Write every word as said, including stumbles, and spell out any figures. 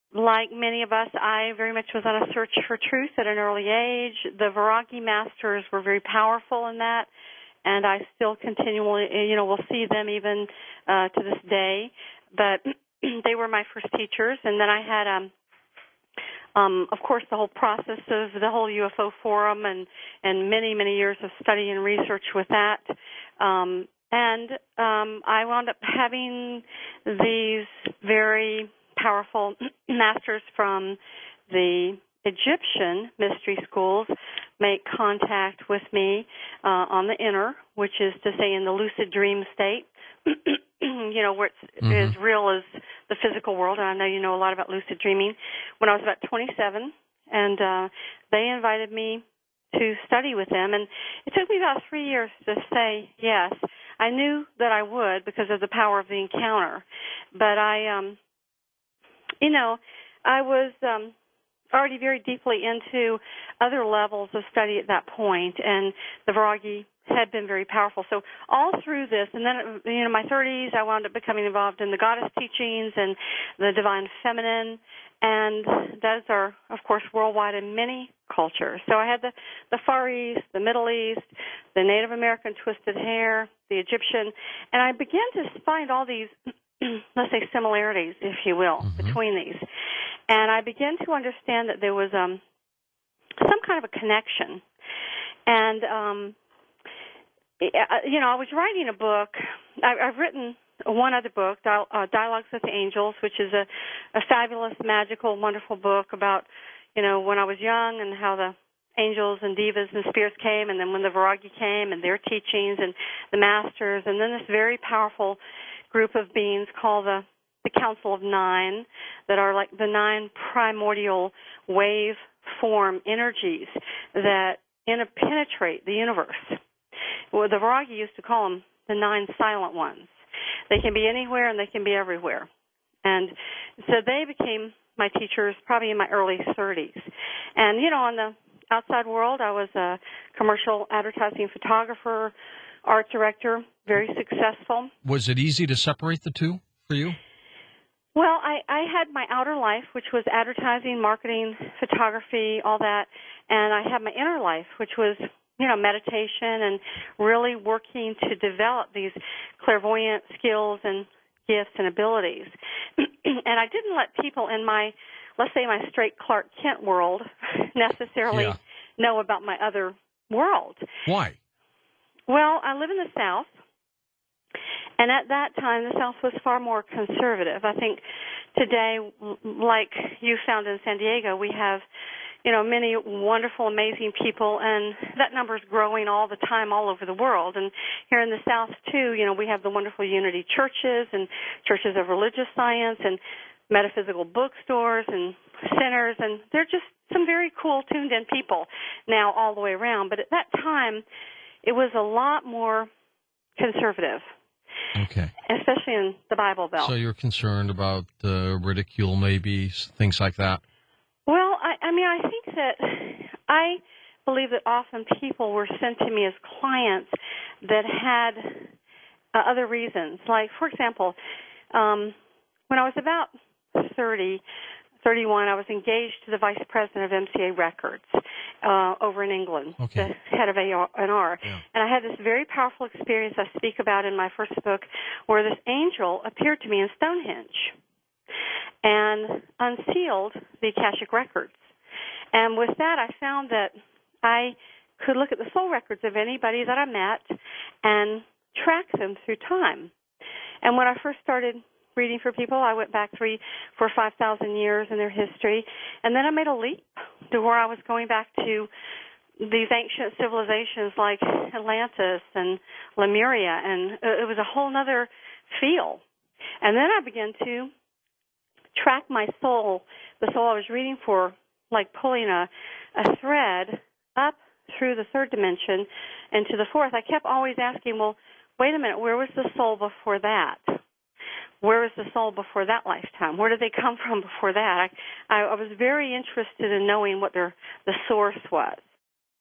like many of us, I very much was on a search for truth at an early age. The Vairagi masters were very powerful in that, and I still continually, you know, will see them even uh, to this day. But they were my first teachers, and then I had, um, um, of course, the whole process of the whole U F O forum, and and many many years of study and research with that. Um, and um, I wound up having these very powerful masters from the Egyptian mystery schools make contact with me uh, on the inner, which is to say in the lucid dream state, you know, where it's mm-hmm. as real as the physical world. And I know you know a lot about lucid dreaming. When I was about twenty-seven, and uh, they invited me to study with them, and it took me about three years to say yes. I knew that I would because of the power of the encounter, but I... Um, You know, I was um, already very deeply into other levels of study at that point, and the Vairagi had been very powerful. So all through this, and then, you know, in my thirties, I wound up becoming involved in the goddess teachings and the divine feminine, and those are, of course, worldwide in many cultures. So I had the, the Far East, the Middle East, the Native American twisted hair, the Egyptian, and I began to find all these let's say similarities, if you will, mm-hmm. between these. And I began to understand that there was um, some kind of a connection. And, um, you know, I was writing a book. I, I've written one other book, uh, Dialogues with the Angels, which is a, a fabulous, magical, wonderful book about, you know, when I was young and how the angels and divas and spirits came, and then when the Vairagi came and their teachings and the masters, and then this very powerful group of beings called the, the Council of Nine that are like the nine primordial wave form energies that interpenetrate the universe. Well, the Vairagi used to call them the nine silent ones. They can be anywhere and they can be everywhere. And so they became my teachers probably in my early thirties. And, you know, in the outside world, I was a commercial advertising photographer, art director, very successful. Was it easy to separate the two for you? Well, I, I had my outer life, which was advertising, marketing, photography, all that, and I had my inner life, which was, you know, meditation and really working to develop these clairvoyant skills and gifts and abilities. And I didn't let people in my, let's say, my straight Clark Kent world necessarily yeah. know about my other world. Why? Well, I live in the South, and at that time, the South was far more conservative. I think today, like you found in San Diego, we have, you know, many wonderful, amazing people, and that number is growing all the time all over the world. And here in the South, too, you know, we have the wonderful Unity churches and churches of religious science and metaphysical bookstores and centers, and they're just some very cool, tuned-in people now all the way around. But at that time, it was a lot more conservative. Okay. Especially in the Bible Belt. So you're concerned about uh, ridicule, maybe, things like that? Well, I, I mean, I think that I believe that often people were sent to me as clients that had uh, other reasons. Like, for example, um, when I was about thirty, thirty-one, I was engaged to the vice president of M C A Records uh, over in England, okay. the head of A R and R. Yeah. And I had this very powerful experience I speak about in my first book where this angel appeared to me in Stonehenge and unsealed the Akashic Records. And with that, I found that I could look at the soul records of anybody that I met and track them through time. And when I first started reading for people, I went back three, four, five thousand years in their history, and then I made a leap to where I was going back to these ancient civilizations like Atlantis and Lemuria, and it was a whole other feel. And then I began to track my soul, the soul I was reading for, like pulling a, a thread up through the third dimension into the fourth. I kept always asking, well, wait a minute, where was the soul before that? Where was the soul before that lifetime? Where did they come from before that? I, I, I was very interested in knowing what their the source was.